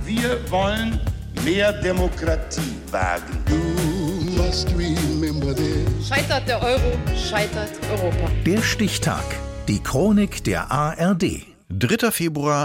Wir wollen mehr Demokratie wagen. Scheitert der Euro, scheitert Europa. Der Stichtag. Die Chronik der ARD. 3. Februar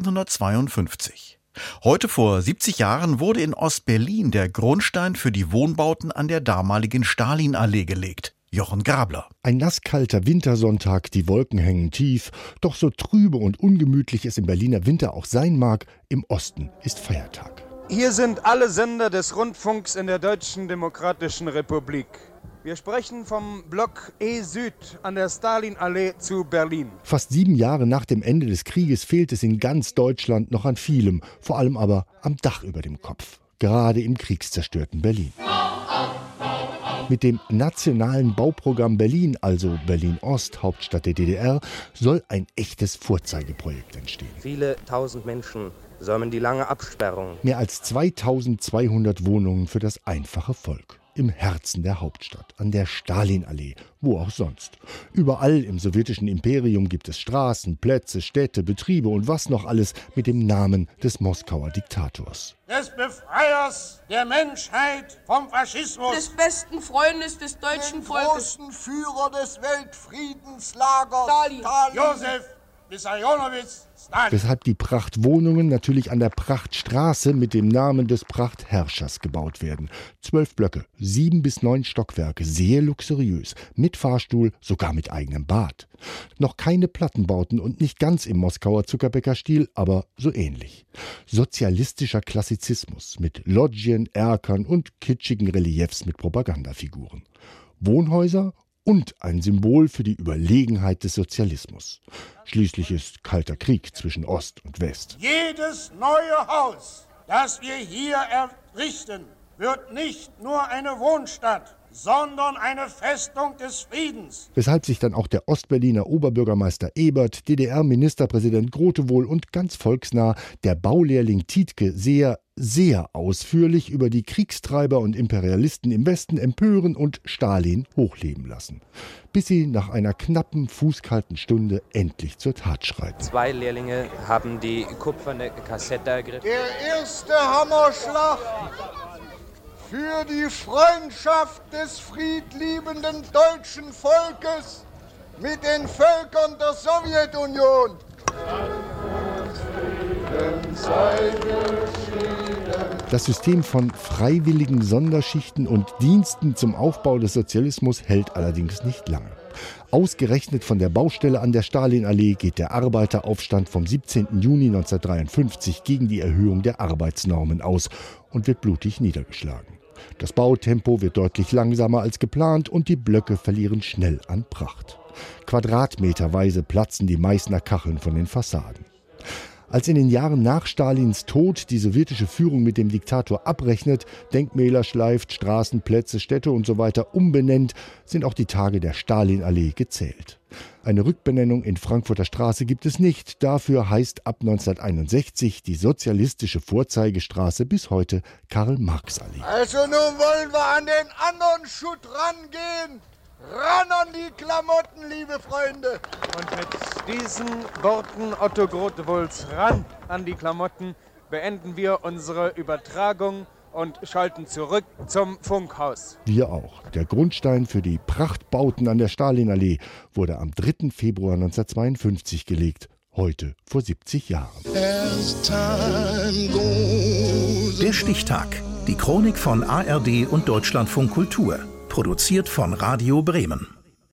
1952. Heute vor 70 Jahren wurde in Ost-Berlin der Grundstein für die Wohnbauten an der damaligen Stalinallee gelegt. Jochen Grabler. Ein nasskalter Wintersonntag, die Wolken hängen tief. Doch so trübe und ungemütlich es im Berliner Winter auch sein mag, im Osten ist Feiertag. Hier sind alle Sender des Rundfunks in der Deutschen Demokratischen Republik. Wir sprechen vom Block E-Süd an der Stalinallee zu Berlin. Fast 7 Jahre nach dem Ende des Krieges fehlt es in ganz Deutschland noch an vielem, vor allem aber am Dach über dem Kopf, gerade im kriegszerstörten Berlin. Mit dem nationalen Bauprogramm Berlin, also Berlin-Ost, Hauptstadt der DDR, soll ein echtes Vorzeigeprojekt entstehen. Viele tausend Menschen säumen die lange Absperrung. Mehr als 2200 Wohnungen für das einfache Volk. Im Herzen der Hauptstadt, an der Stalinallee, wo auch sonst. Überall im sowjetischen Imperium gibt es Straßen, Plätze, Städte, Betriebe und was noch alles mit dem Namen des Moskauer Diktators. Des Befreiers der Menschheit vom Faschismus. Des besten Freundes des deutschen Volkes. Großen Führer des Weltfriedenslagers. Stalin. Josef Wissarionowitsch Stalin. Weshalb die Prachtwohnungen natürlich an der Prachtstraße mit dem Namen des Prachtherrschers gebaut werden. 12 Blöcke, 7 bis 9 Stockwerke, sehr luxuriös, mit Fahrstuhl, sogar mit eigenem Bad. Noch keine Plattenbauten und nicht ganz im Moskauer Zuckerbäckerstil, aber so ähnlich. Sozialistischer Klassizismus mit Loggien, Erkern und kitschigen Reliefs mit Propagandafiguren. Wohnhäuser und ein Symbol für die Überlegenheit des Sozialismus. Schließlich ist kalter Krieg zwischen Ost und West. Jedes neue Haus, das wir hier errichten, wird nicht nur eine Wohnstadt, sondern eine Festung des Friedens. Weshalb sich dann auch der Ostberliner Oberbürgermeister Ebert, DDR-Ministerpräsident Grotewohl und ganz volksnah der Baulehrling Tiedtke sehr ausführlich über die Kriegstreiber und Imperialisten im Westen empören und Stalin hochleben lassen. Bis sie nach einer knappen, fußkalten Stunde endlich zur Tat schreiten. 2 Lehrlinge haben die kupferne Kassette ergriffen. Der erste Hammerschlag für die Freundschaft des friedliebenden deutschen Volkes mit den Völkern der Sowjetunion. Das System von freiwilligen Sonderschichten und Diensten zum Aufbau des Sozialismus hält allerdings nicht lange. Ausgerechnet von der Baustelle an der Stalinallee geht der Arbeiteraufstand vom 17. Juni 1953 gegen die Erhöhung der Arbeitsnormen aus und wird blutig niedergeschlagen. Das Bautempo wird deutlich langsamer als geplant und die Blöcke verlieren schnell an Pracht. Quadratmeterweise platzen die Meißner Kacheln von den Fassaden. Als in den Jahren nach Stalins Tod die sowjetische Führung mit dem Diktator abrechnet, Denkmäler schleift, Straßen, Plätze, Städte und so weiter umbenennt, sind auch die Tage der Stalinallee gezählt. Eine Rückbenennung in Frankfurter Straße gibt es nicht. Dafür heißt ab 1961 die sozialistische Vorzeigestraße bis heute Karl-Marx-Allee. Also nun wollen wir an den anderen Schutt rangehen. Ran an die Klamotten, liebe Freunde! Und mit diesen Worten Otto Grotewohls ran an die Klamotten beenden wir unsere Übertragung und schalten zurück zum Funkhaus. Wir auch. Der Grundstein für die Prachtbauten an der Stalinallee wurde am 3. Februar 1952 gelegt. Heute vor 70 Jahren. Der Stichtag. Die Chronik von ARD und Deutschlandfunk Kultur. Produziert von Radio Bremen.